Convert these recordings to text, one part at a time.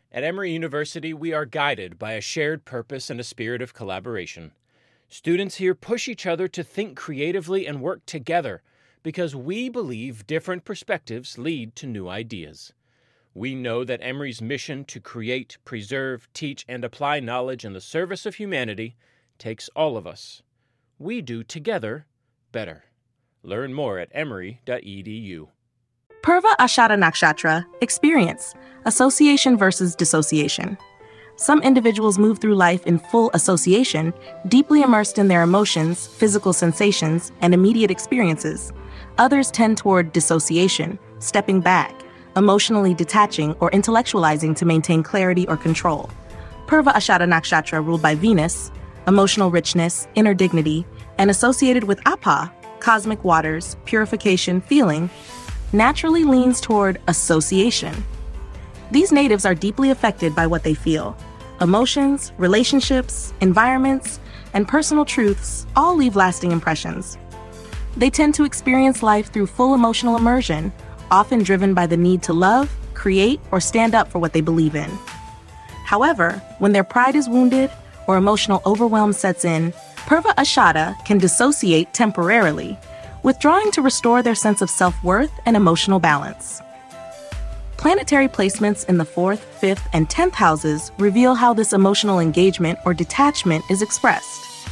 At Emory University, we are guided by a shared purpose and a spirit of collaboration. Students here push each other to think creatively and work together because we believe different perspectives lead to new ideas. We know that Emory's mission to create, preserve, teach, and apply knowledge in the service of humanity takes all of us. We do together better. Learn more at emory.edu. Purva Ashada Nakshatra, experience, association versus dissociation. Some individuals move through life in full association, deeply immersed in their emotions, physical sensations, and immediate experiences. Others tend toward dissociation, stepping back, emotionally detaching or intellectualizing to maintain clarity or control. Purva Ashada Nakshatra ruled by Venus, emotional richness, inner dignity, and associated with Apa, cosmic waters, purification, feeling, naturally leans toward association. These natives are deeply affected by what they feel. Emotions, relationships, environments, and personal truths all leave lasting impressions. They tend to experience life through full emotional immersion, often driven by the need to love, create, or stand up for what they believe in. However, when their pride is wounded or emotional overwhelm sets in, Purva Ashada can dissociate temporarily, withdrawing to restore their sense of self-worth and emotional balance. Planetary placements in the 4th, 5th, and 10th houses reveal how this emotional engagement or detachment is expressed.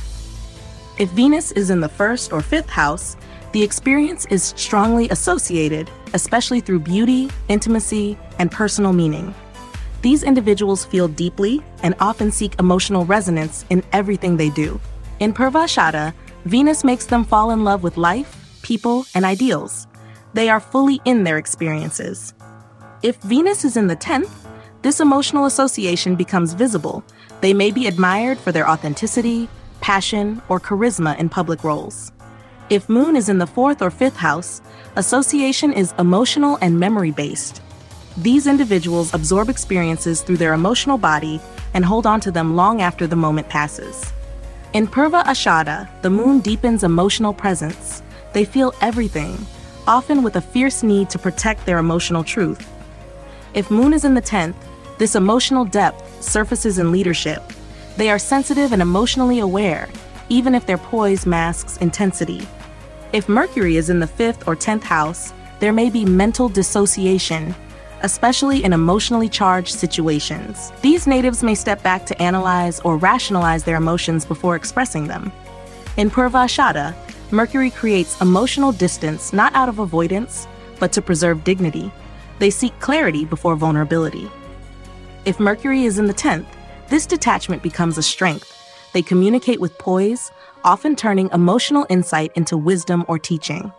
If Venus is in the 1st or 5th house, the experience is strongly associated, especially through beauty, intimacy, and personal meaning. These individuals feel deeply and often seek emotional resonance in everything they do. In Purva Ashada, Venus makes them fall in love with life, people, and ideals. They are fully in their experiences. If Venus is in the 10th, this emotional association becomes visible. They may be admired for their authenticity, passion, or charisma in public roles. If Moon is in the 4th or 5th house, association is emotional and memory-based. These individuals absorb experiences through their emotional body and hold on to them long after the moment passes. In Purva Ashada, the Moon deepens emotional presence. They feel everything, often with a fierce need to protect their emotional truth. If Moon is in the 10th, this emotional depth surfaces in leadership. They are sensitive and emotionally aware, even if their poise masks intensity. If Mercury is in the 5th or 10th house, there may be mental dissociation, especially in emotionally charged situations. These natives may step back to analyze or rationalize their emotions before expressing them. In Purva Ashada, Mercury creates emotional distance not out of avoidance, but to preserve dignity. They seek clarity before vulnerability. If Mercury is in the 10th, this detachment becomes a strength. They communicate with poise, often turning emotional insight into wisdom or teaching.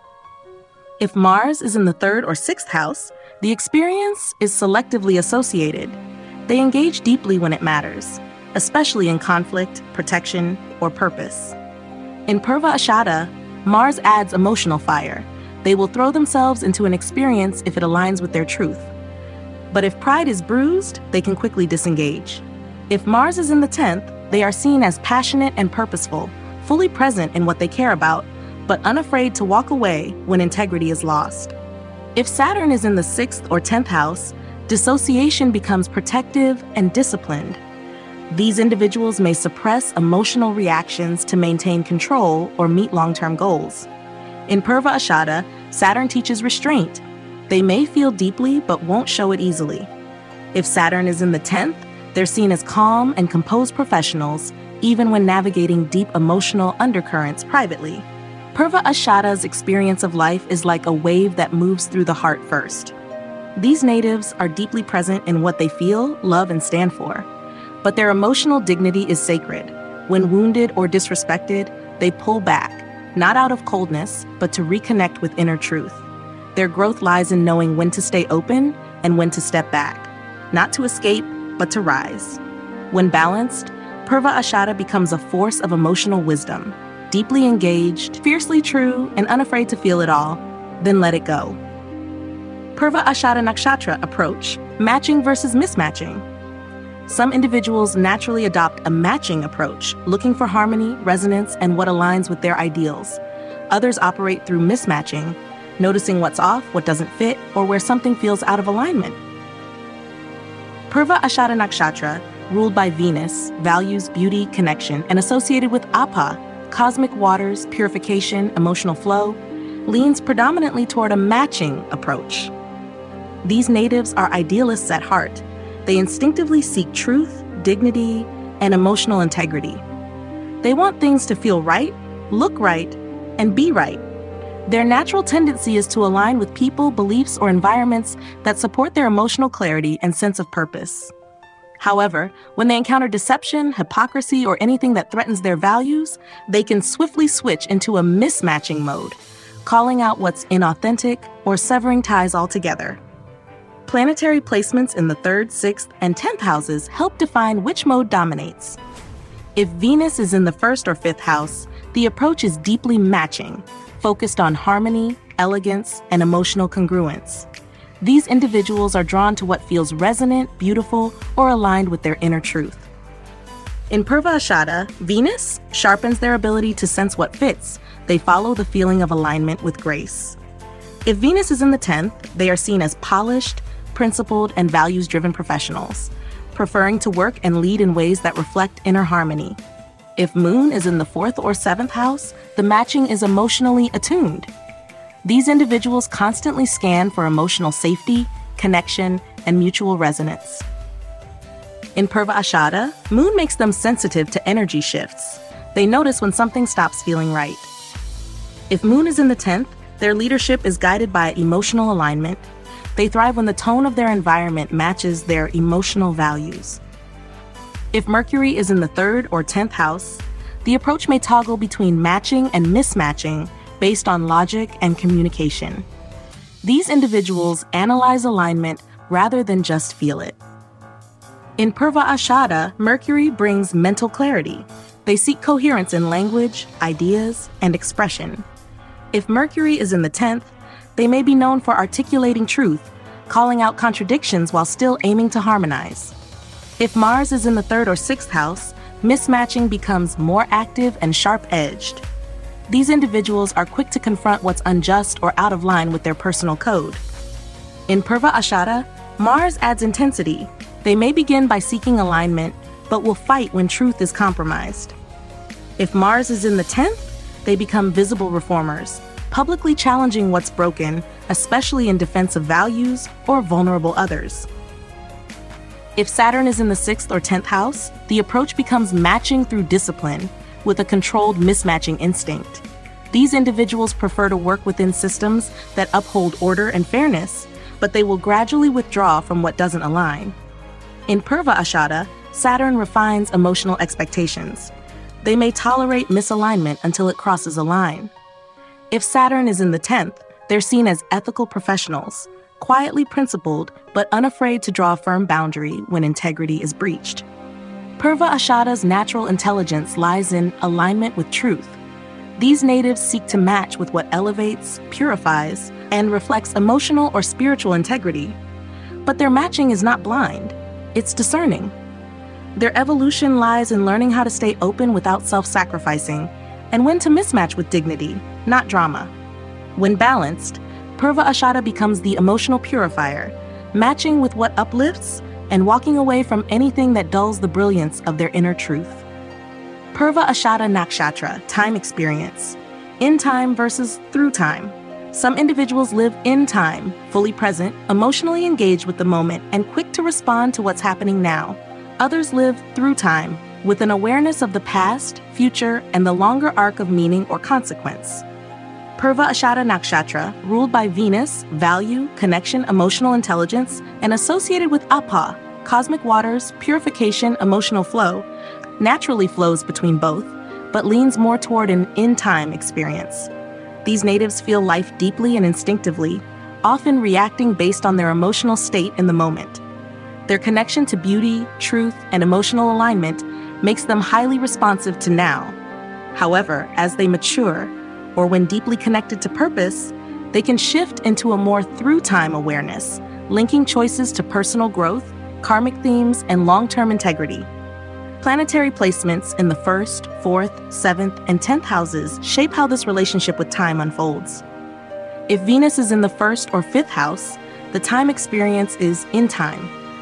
If Mars is in the 3rd or 6th house, the experience is selectively associated. They engage deeply when it matters, especially in conflict, protection, or purpose. In Purva Ashada, Mars adds emotional fire. They will throw themselves into an experience if it aligns with their truth. But if pride is bruised, they can quickly disengage. If Mars is in the 10th, they are seen as passionate and purposeful, fully present in what they care about, but unafraid to walk away when integrity is lost. If Saturn is in the 6th or 10th house, dissociation becomes protective and disciplined. These individuals may suppress emotional reactions to maintain control or meet long-term goals. In Purva Ashada, Saturn teaches restraint. They may feel deeply but won't show it easily. If Saturn is in the 10th, they're seen as calm and composed professionals, even when navigating deep emotional undercurrents privately. Purva Ashada's experience of life is like a wave that moves through the heart first. These natives are deeply present in what they feel, love, and stand for. But their emotional dignity is sacred. When wounded or disrespected, they pull back, not out of coldness, but to reconnect with inner truth. Their growth lies in knowing when to stay open and when to step back, not to escape, but to rise. When balanced, Purva Ashada becomes a force of emotional wisdom, deeply engaged, fiercely true, and unafraid to feel it all, then let it go. Purva Ashada Nakshatra approach, matching versus mismatching. Some individuals naturally adopt a matching approach, looking for harmony, resonance, and what aligns with their ideals. Others operate through mismatching, noticing what's off, what doesn't fit, or where something feels out of alignment. Purva Ashada Nakshatra, ruled by Venus, values beauty, connection, and associated with Apa, cosmic waters, purification, emotional flow, leans predominantly toward a matching approach. These natives are idealists at heart. They instinctively seek truth, dignity, and emotional integrity. They want things to feel right, look right, and be right. Their natural tendency is to align with people, beliefs, or environments that support their emotional clarity and sense of purpose. However, when they encounter deception, hypocrisy, or anything that threatens their values, they can swiftly switch into a mismatching mode, calling out what's inauthentic or severing ties altogether. Planetary placements in the 3rd, 6th, and 10th houses help define which mode dominates. If Venus is in the 1st or 5th house, the approach is deeply matching, focused on harmony, elegance, and emotional congruence. These individuals are drawn to what feels resonant, beautiful, or aligned with their inner truth. In Purva Ashada, Venus sharpens their ability to sense what fits. They follow the feeling of alignment with grace. If Venus is in the 10th, they are seen as polished, principled, and values-driven professionals, preferring to work and lead in ways that reflect inner harmony. If Moon is in the 4th or 7th house, the matching is emotionally attuned. These individuals constantly scan for emotional safety, connection, and mutual resonance. In Purva Ashada, Moon makes them sensitive to energy shifts. They notice when something stops feeling right. If Moon is in the 10th, their leadership is guided by emotional alignment. They thrive when the tone of their environment matches their emotional values. If Mercury is in the 3rd or 10th house, the approach may toggle between matching and mismatching based on logic and communication. These individuals analyze alignment rather than just feel it. In Purva Ashada, Mercury brings mental clarity. They seek coherence in language, ideas, and expression. If Mercury is in the 10th, they may be known for articulating truth, calling out contradictions while still aiming to harmonize. If Mars is in the 3rd or 6th house, mismatching becomes more active and sharp-edged. These individuals are quick to confront what's unjust or out of line with their personal code. In Purva Ashada, Mars adds intensity. They may begin by seeking alignment, but will fight when truth is compromised. If Mars is in the 10th, they become visible reformers, publicly challenging what's broken, especially in defense of values or vulnerable others. If Saturn is in the 6th or 10th house, the approach becomes matching through discipline, with a controlled mismatching instinct. These individuals prefer to work within systems that uphold order and fairness, but they will gradually withdraw from what doesn't align. In Purva Ashada, Saturn refines emotional expectations. They may tolerate misalignment until it crosses a line. If Saturn is in the 10th, they're seen as ethical professionals, quietly principled but unafraid to draw a firm boundary when integrity is breached. Purva Ashada's natural intelligence lies in alignment with truth. These natives seek to match with what elevates, purifies, and reflects emotional or spiritual integrity. But their matching is not blind, it's discerning. Their evolution lies in learning how to stay open without self-sacrificing, and when to mismatch with dignity, not drama. When balanced, Purva Ashada becomes the emotional purifier, matching with what uplifts and walking away from anything that dulls the brilliance of their inner truth. Purva Ashada Nakshatra, time experience. In time versus through time. Some individuals live in time, fully present, emotionally engaged with the moment, and quick to respond to what's happening now. Others live through time, with an awareness of the past, future, and the longer arc of meaning or consequence. Purva Ashada Nakshatra, ruled by Venus, value, connection, emotional intelligence, and associated with Apa, cosmic waters, purification, emotional flow, naturally flows between both, but leans more toward an in-time experience. These natives feel life deeply and instinctively, often reacting based on their emotional state in the moment. Their connection to beauty, truth, and emotional alignment makes them highly responsive to now. However, as they mature, or when deeply connected to purpose, they can shift into a more through-time awareness, linking choices to personal growth, karmic themes, and long-term integrity. Planetary placements in the 1st, 4th, 7th, and 10th houses shape how this relationship with time unfolds. If Venus is in the 1st or 5th house, the time experience is in time,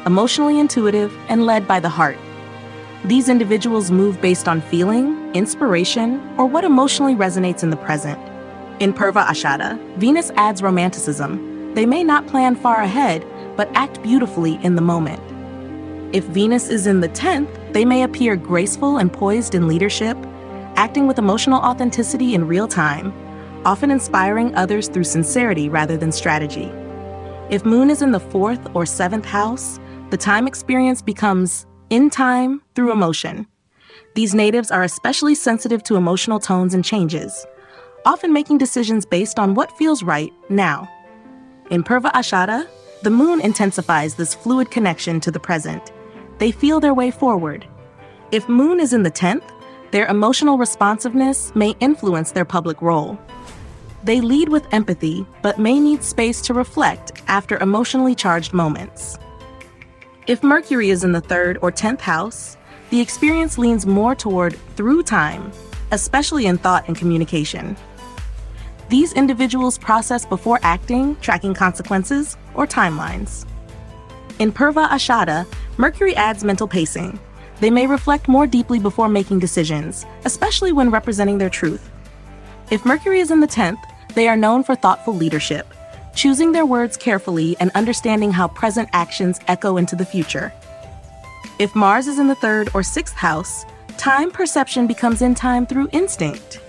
emotionally intuitive, and led by the heart. These individuals move based on feeling, inspiration, or what emotionally resonates in the present. In Purva Ashada, Venus adds romanticism. They may not plan far ahead, but act beautifully in the moment. If Venus is in the 10th, they may appear graceful and poised in leadership, acting with emotional authenticity in real time, often inspiring others through sincerity rather than strategy. If Moon is in the 4th or 7th house, the time experience becomes in time through emotion. These natives are especially sensitive to emotional tones and changes, often making decisions based on what feels right now. In Purva Ashada, the Moon intensifies this fluid connection to the present. They feel their way forward. If Moon is in the 10th, their emotional responsiveness may influence their public role. They lead with empathy, but may need space to reflect after emotionally charged moments. If Mercury is in the 3rd or 10th house, the experience leans more toward through time, especially in thought and communication. These individuals process before acting, tracking consequences, or timelines. In Purva Ashada, Mercury adds mental pacing. They may reflect more deeply before making decisions, especially when representing their truth. If Mercury is in the 10th, they are known for thoughtful leadership, choosing their words carefully and understanding how present actions echo into the future. If Mars is in the 3rd or 6th house, time perception becomes in time through instinct.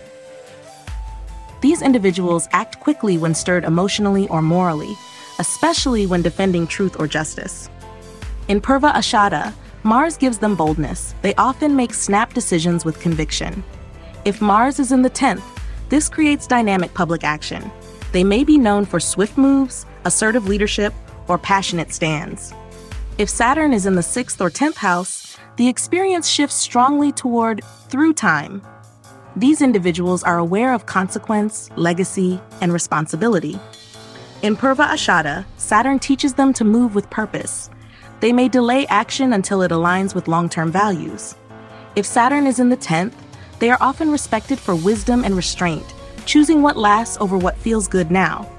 These individuals act quickly when stirred emotionally or morally, especially when defending truth or justice. In Purva Ashada, Mars gives them boldness. They often make snap decisions with conviction. If Mars is in the 10th, this creates dynamic public action. They may be known for swift moves, assertive leadership, or passionate stands. If Saturn is in the 6th or 10th house, the experience shifts strongly toward through time. These individuals are aware of consequence, legacy, and responsibility. In Purva Ashada, Saturn teaches them to move with purpose. They may delay action until it aligns with long-term values. If Saturn is in the 10th, they are often respected for wisdom and restraint, choosing what lasts over what feels good now.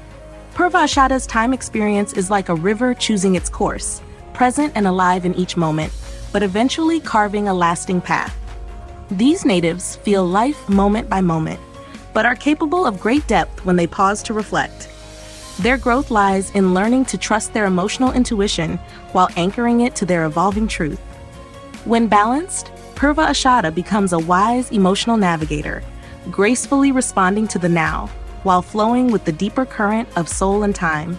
Purva Ashada's time experience is like a river choosing its course, present and alive in each moment, but eventually carving a lasting path. These natives feel life moment by moment, but are capable of great depth when they pause to reflect. Their growth lies in learning to trust their emotional intuition while anchoring it to their evolving truth. When balanced, Purva Ashada becomes a wise emotional navigator, gracefully responding to the now, while flowing with the deeper current of soul and time.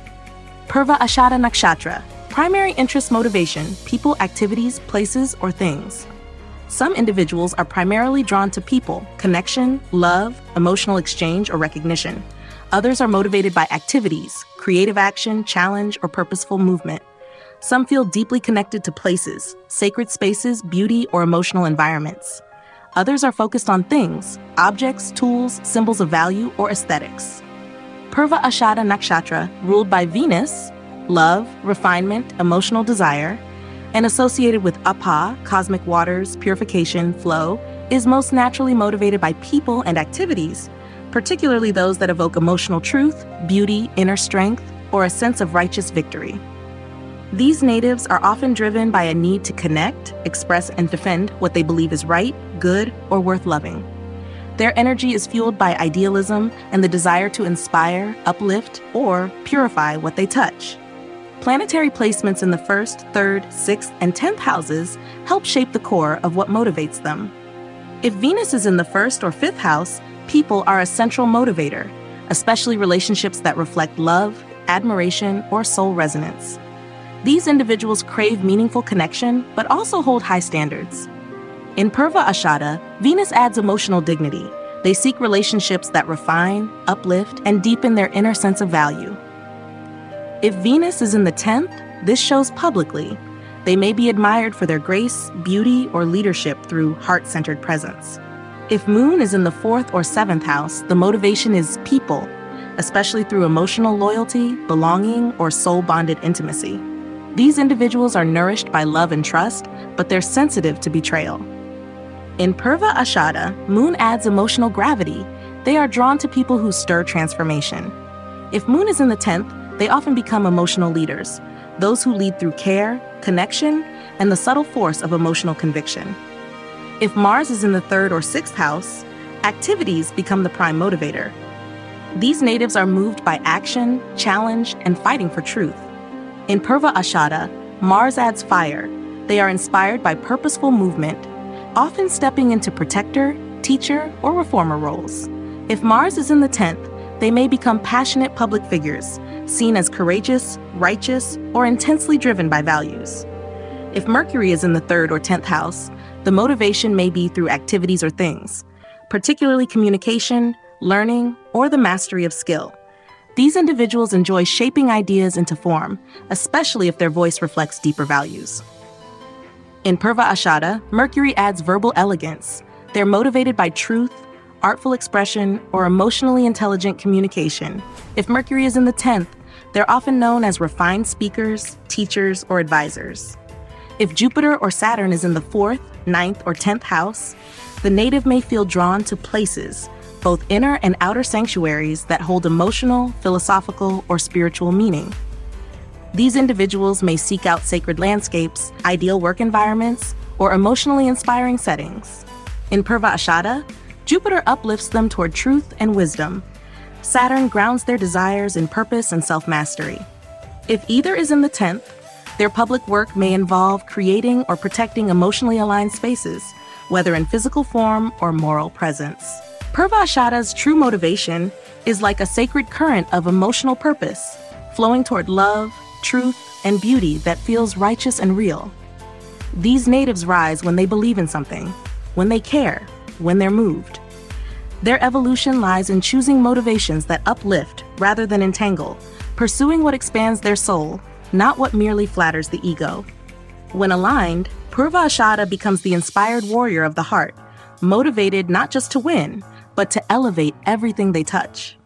Purva Ashada Nakshatra, primary interest motivation, people, activities, places, or things. Some individuals are primarily drawn to people, connection, love, emotional exchange, or recognition. Others are motivated by activities, creative action, challenge, or purposeful movement. Some feel deeply connected to places, sacred spaces, beauty, or emotional environments. Others are focused on things, objects, tools, symbols of value, or aesthetics. Purva Ashada Nakshatra, ruled by Venus, love, refinement, emotional desire, and associated with Apa, cosmic waters, purification, flow, is most naturally motivated by people and activities, particularly those that evoke emotional truth, beauty, inner strength, or a sense of righteous victory. These natives are often driven by a need to connect, express, and defend what they believe is right, good, or worth loving. Their energy is fueled by idealism and the desire to inspire, uplift, or purify what they touch. Planetary placements in the 1st, 3rd, 6th, and 10th houses help shape the core of what motivates them. If Venus is in the 1st or 5th house, people are a central motivator, especially relationships that reflect love, admiration, or soul resonance. These individuals crave meaningful connection, but also hold high standards. In Purva Ashada, Venus adds emotional dignity. They seek relationships that refine, uplift, and deepen their inner sense of value. If Venus is in the 10th, this shows publicly. They may be admired for their grace, beauty, or leadership through heart-centered presence. If Moon is in the 4th or 7th house, the motivation is people, especially through emotional loyalty, belonging, or soul-bonded intimacy. These individuals are nourished by love and trust, but they're sensitive to betrayal. In Purva Ashada, Moon adds emotional gravity. They are drawn to people who stir transformation. If Moon is in the 10th, they often become emotional leaders, those who lead through care, connection, and the subtle force of emotional conviction. If Mars is in the 3rd or 6th house, activities become the prime motivator. These natives are moved by action, challenge, and fighting for truth. In Purva Ashada, Mars adds fire. They are inspired by purposeful movement, often stepping into protector, teacher, or reformer roles. If Mars is in the 10th, they may become passionate public figures, seen as courageous, righteous, or intensely driven by values. If Mercury is in the 3rd or 10th house, the motivation may be through activities or things, particularly communication, learning, or the mastery of skill. These individuals enjoy shaping ideas into form, especially if their voice reflects deeper values. In Purva Ashada, Mercury adds verbal elegance. They're motivated by truth, artful expression, or emotionally intelligent communication. If Mercury is in the 10th, they're often known as refined speakers, teachers, or advisors. If Jupiter or Saturn is in the 4th, 9th, or 10th house, the native may feel drawn to places, both inner and outer sanctuaries that hold emotional, philosophical, or spiritual meaning. These individuals may seek out sacred landscapes, ideal work environments, or emotionally inspiring settings. In Purva Ashada, Jupiter uplifts them toward truth and wisdom. Saturn grounds their desires in purpose and self-mastery. If either is in the 10th, their public work may involve creating or protecting emotionally aligned spaces, whether in physical form or moral presence. Purva Ashada's true motivation is like a sacred current of emotional purpose, flowing toward love, truth, and beauty that feels righteous and real. These natives rise when they believe in something, when they care, when they're moved. Their evolution lies in choosing motivations that uplift rather than entangle, pursuing what expands their soul, not what merely flatters the ego. When aligned, Purva Ashada becomes the inspired warrior of the heart, motivated not just to win, but to elevate everything they touch.